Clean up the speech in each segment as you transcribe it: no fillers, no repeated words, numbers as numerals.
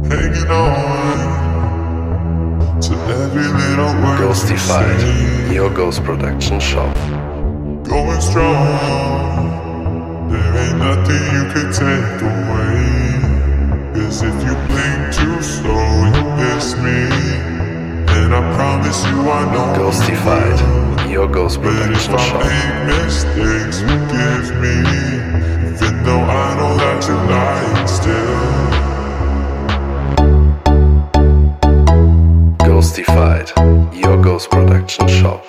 hanging on to every little word. Ghostified, your ghost production shop. Going strong, there ain't nothing you could take away. 'Cause if you blink too slow, you miss me. And I promise you I know Ghostified, your ghost production but if I shop. make mistakes, forgive me. Even though I know that you're lying still. Ghostified, your ghost production shop.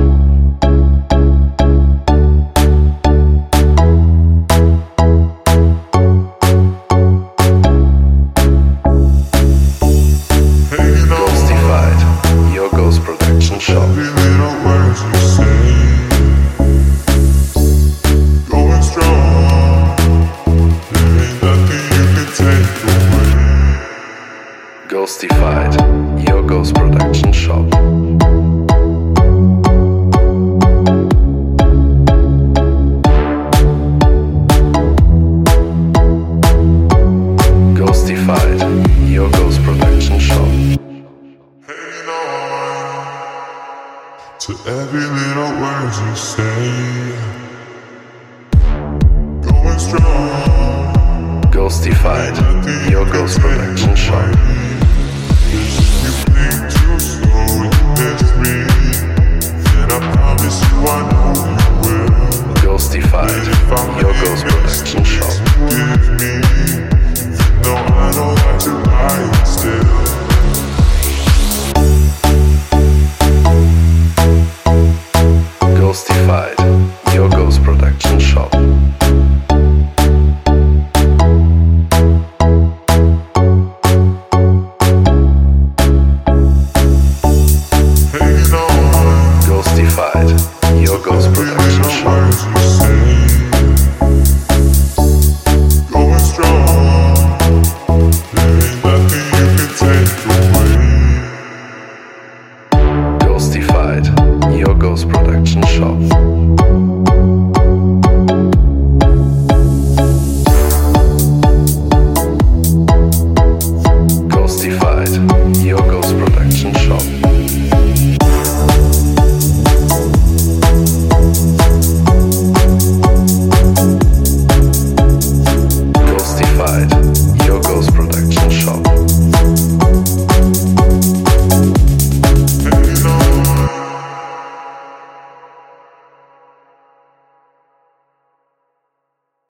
Ghostified, your ghost production shop. Every little words you say, going strong. There ain't nothing you can take away. Ghostified, your ghost production shop. Ghostified, your ghost production shop. Hanging on to every little words you say, going strong. Ghostified,